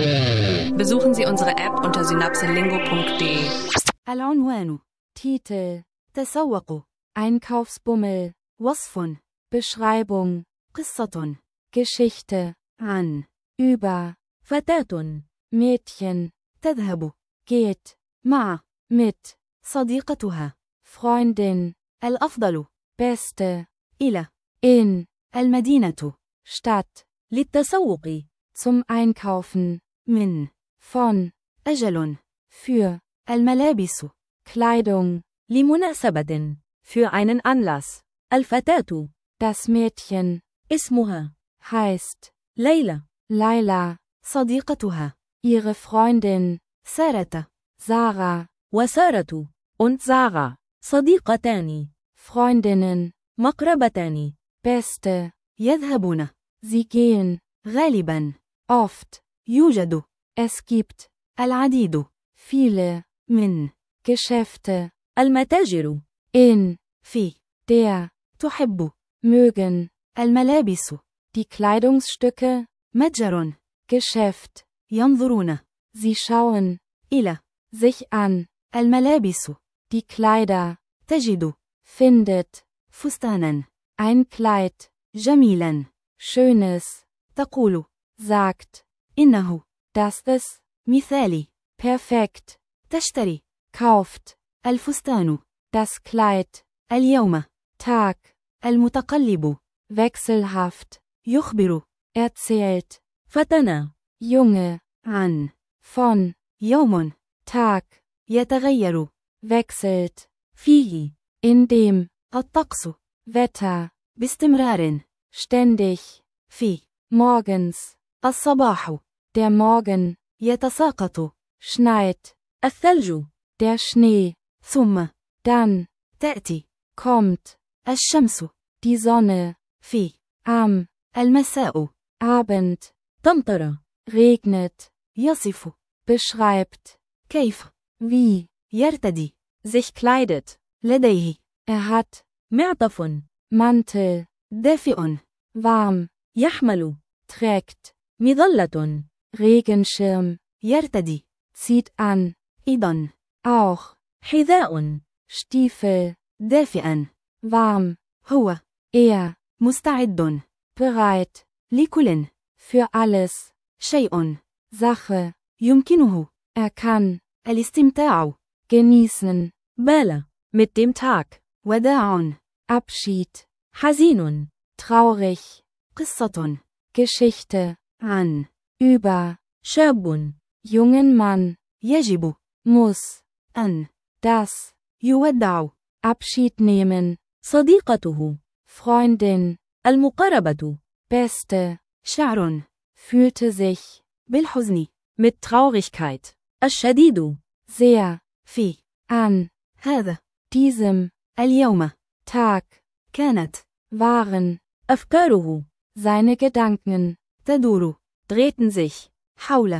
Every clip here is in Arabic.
Besuchen Sie unsere App unter synapselingo.de. العنوان. Titel. تسوق. Einkaufsbummel. وصف. Beschreibung. قصة. Geschichte. عن. über. فتاة. Mädchen. تذهب. geht. مع. mit. صديقتها. Freundin. الأفضل. beste. إلى. in. المدينة. Stadt. للتسوق. zum Einkaufen. من. von. أجل. für. الملابس. Kleidung. لمناسبة. für einen Anlass. الفتاة. das Mädchen. اسمها. heißt. ليلى. Laila. صديقتها. ihre Freundin. سارة. Sarah. وسارة. und Sarah. صديقتان. Freundinnen. مقربتان. beste. يذهبون. sie gehen. غالبا. oft. يوجد. es gibt. العديد. viele. من. Geschäfte. المتاجر. in. في. der. تحب. mögen. الملابس. die Kleidungsstücke. متجر. Geschäft. ينظرون. sie schauen. إلى. sich an. الملابس. die Kleider. تجد. findet. فستانا. ein Kleid. جميلا. schönes. تقول. sagt. إنه. dass es. مثالي. perfekt. تشتري. kauft. الفستان. das Kleid. اليوم. Tag. المتقلب. wechselhaft. يخبر. erzählt. فتنا. Junge. عن. von. يوم. Tag. يتغير. wechselt. فيه. in dem. الطقس. Wetter. باستمرار. ständig. في. morgens. الصباح. der Morgen. يتساقط. schneit. الثلج. der Schnee. ثم. dann. تأتي. kommt. الشمس. die Sonne. في. am. المساء. Abend. تمطر. regnet. يصف. beschreibt. كيف. wie. يرتدي. sich kleidet. لديه. hat. معطف. Mantel. دافئ. warm. يحمل. trägt. مظلة. Regenschirm. يرتدي. zieht an. أيضا. auch. حذاء. Stiefel. دافئا. warm. هو. er. مستعد. bereit. لكل. für alles. شيء. Sache. يمكنه. kann. الاستمتاع. genießen. بال. mit dem Tag. وداع. Abschied. حزين. traurig. قصة. Geschichte. عن. über. شاب. jungen Mann. يجب. muss. أن. das. يودع. Abschied nehmen. صديقته. Freundin. المقربة. beste. شعر. fühlte sich. بالحزن. mit Traurigkeit. الشديد. sehr. في. an. هذا. diesem. اليوم. Tag. كانت. waren. أفكاره. seine Gedanken. تدور. drehten sich. حول.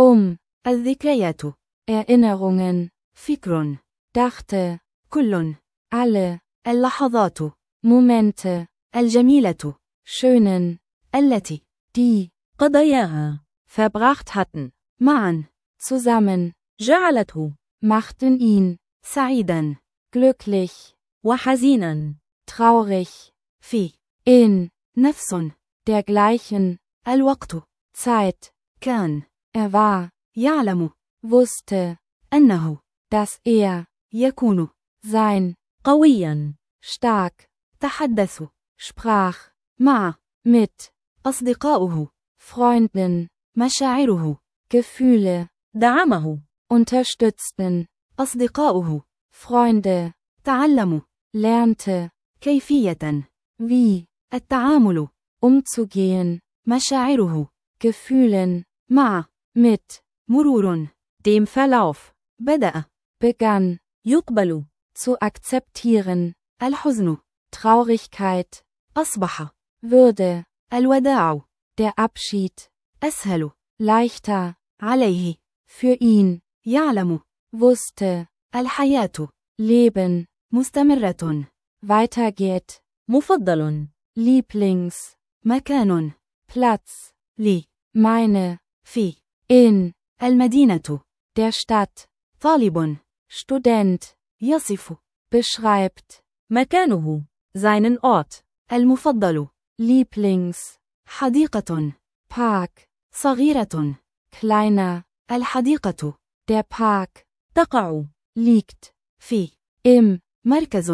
الذكريات. Erinnerungen. فكر. dachte. كل. alle. اللحظات. Momente. الجميلة. schönen. التي. die. قضياها. verbracht hatten. معا. zusammen. جعلته. machten ihn. سعيدا. glücklich. وحزينا. traurig. في. in. نفس. dergleichen. الوقت. Zeit. كان. war. يعلم. wusste. أنه. dass يكون. sein. قويا. stark. تحدث. sprach. مع. mit. أصدقاؤه. Freunden. مشاعره. Gefühle. دعمه. unterstützten. أصدقاؤه. Freunde. تعلم. lernte. كيفية. wie. التعامل. umzugehen. مشاعره. Gefühlen. مع. mit. مرور. dem Verlauf. بدأ. begann. يقبل. zu akzeptieren. الحزن. Traurigkeit. أصبح. würde. الوداع. der Abschied. أسهل. leichter. عليه. für ihn. يعلم. wusste. الحياة. leben. مستمرة. weitergeht. مفضل. Lieblings. مكان. Platz. لي. meine. في. in المدينة der Stadt طالب Student يصف beschreibt مكانه seinen Ort المفضل Lieblings حديقة Park صغيرة kleiner الحديقة der Park تقع liegt في im مركز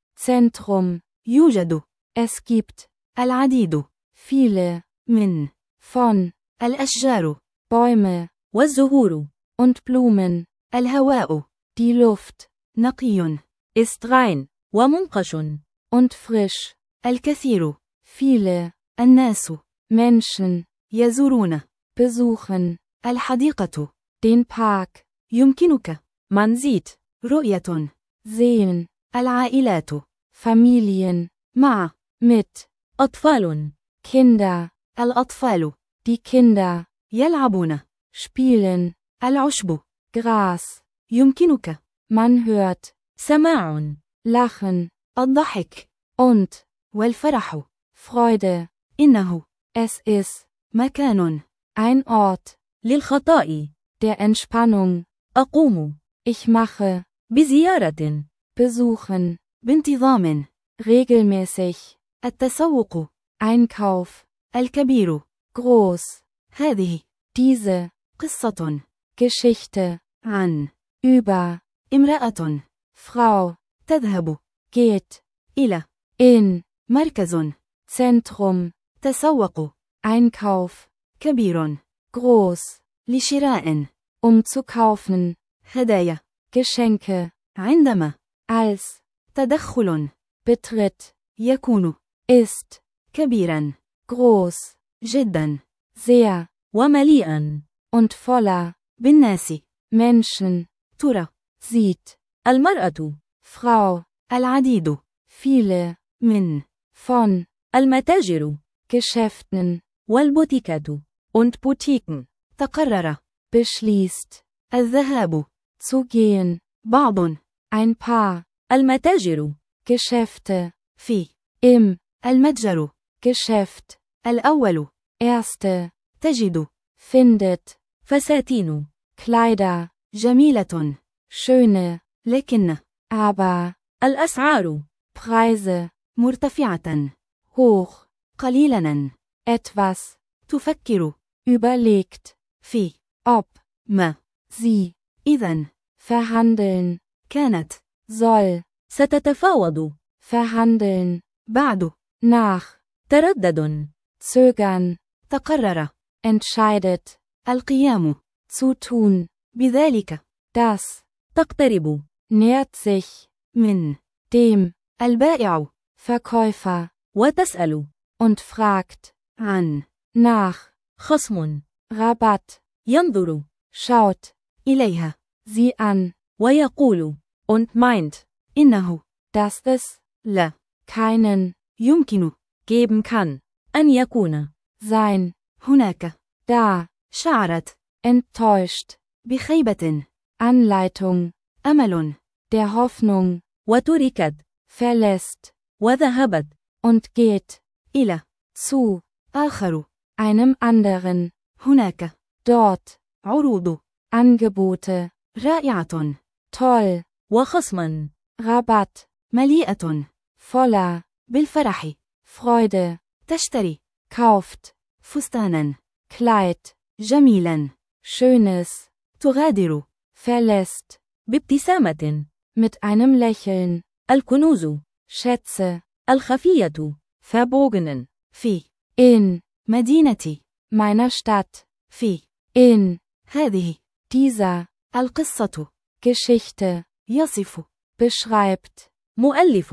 Zentrum يوجد es gibt العديد viele من von الأشجار Bäume والزهور und Blumen الهواء die Luft نقي ist rein ومنقش und frisch الكثير viele الناس Menschen يزورون besuchen الحديقة den Park يمكنك man sieht رؤية sehen العائلات Familien مع mit أطفال Kinder الأطفال die Kinder يلعبون spielen العشب Gras يمكنك man hört سماع lachen الضحك und والفرح Freude إنه es ist مكان ein Ort للخطاء der Entspannung أقوم ich mache بزيارة besuchen بانتظام regelmäßig التسوق Einkauf الكبير groß هذه diese قصة Geschichte عن über امرأة Frau تذهب geht إلى in مركز Zentrum تسوق Einkauf كبير groß لشراء zu kaufen هدايا Geschenke عندما als تدخل betritt يكون ist كبيرا groß جدا sehr ومليئا und voller بالناس Menschen ترى sieht المرأة Frau العديد viele من von المتاجر Geschäften والبوتيكات und Boutiquen تقرر beschließt الذهاب zu gehen بعض ein paar المتاجر Geschäfte في im المتجر Geschäft الأول erste تجد findet فساتين Kleider جميلة schöne لكن aber الأسعار Preise مرتفعة hoch قليلا etwas تفكر überlegt في ob ما sie إذن verhandeln كانت soll ستتفاوض verhandeln بعد nach تردد zögern تقرر entscheidet القيام zu tun بذلك das تقترب nähert sich من dem البائع Verkäufer وتسأل und fragt عن nach خصم Rabatt ينظر schaut إليها sie an ويقول und meint إنه dass es لا keinen يمكن geben kann أن يكون sein هناك da شعرت enttäuscht بخيبة Anleitung أمل der Hoffnung وتركت verlässt وذهبت und geht إلى zu آخر einem anderen هناك dort عروض Angebote رائعة toll وخصما Rabatt مليئة voller بالفرح Freude تشتري kauft فستانا Kleid جميلا schönes تغادر verlässt بابتسامة mit einem Lächeln الكنوز Schätze الخفية verborgenen في in مدينة meiner Stadt في in هذه dieser القصة Geschichte يصف beschreibt مؤلف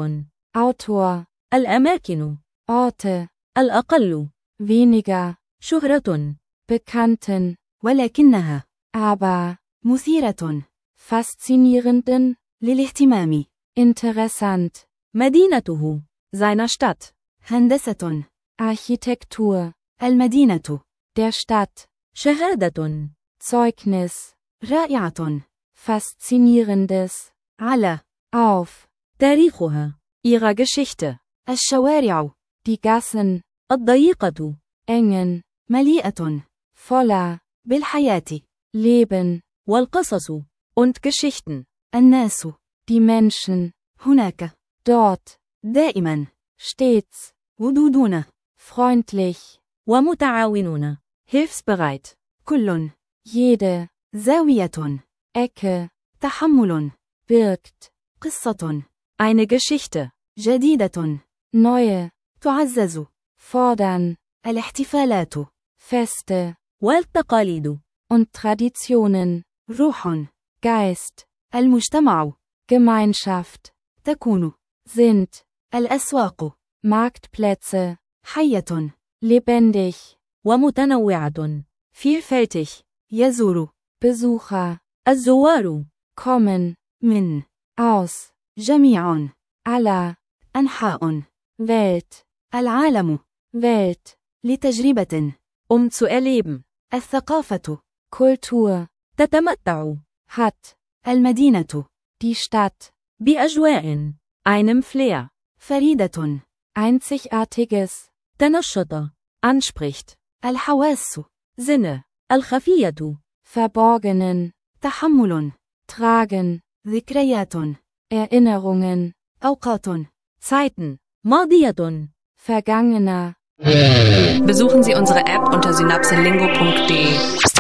Autor الأماكن Orte الأقل weniger شهرة bekannten ولكنها aber مثيرة faszinierenden للاهتمام interessant مدينته seiner Stadt هندسة Architektur المدينة der Stadt شهادة Zeugnis رائعة faszinierendes على auf تاريخها ihrer Geschichte الشوارع die Gassen الضيقة engen مليئة voller بالحياة. Leben, والقصص. und Geschichten. الناس. die Menschen, هناك. dort, دائما. stets, ودودون. freundlich, ومتعاونون. Hilfsbereit. كل. jede, زاوية. Ecke, تحمل. birgt, قصة. Eine Geschichte. جديدة. neue, تعزز. fordern, الاحتفالات. Feste والتقاليد. und Traditionen, روح. Geist, المجتمع. Gemeinschaft, تكون. sind, الأسواق. Marktplätze, حية. lebendig, ومتنوعة. Vielfältig. يزور. Besucher, الزوار. kommen, من. aus, جميع. aller, أنحاء. Welt, العالم. Welt, لتجربة. Zu erleben. الثقافة. Kultur, تتمتع. hat, المدينة. die Stadt, بأجواء. Einem Flair. فريدة. einzigartiges, تنشط. Anspricht. الحواس. Sinne. الخفية. verborgenen, تحمل. tragen, ذكريات. Erinnerungen, أوقات. Zeiten. ماضية. vergangener. Besuchen Sie unsere App unter synapselingo.de.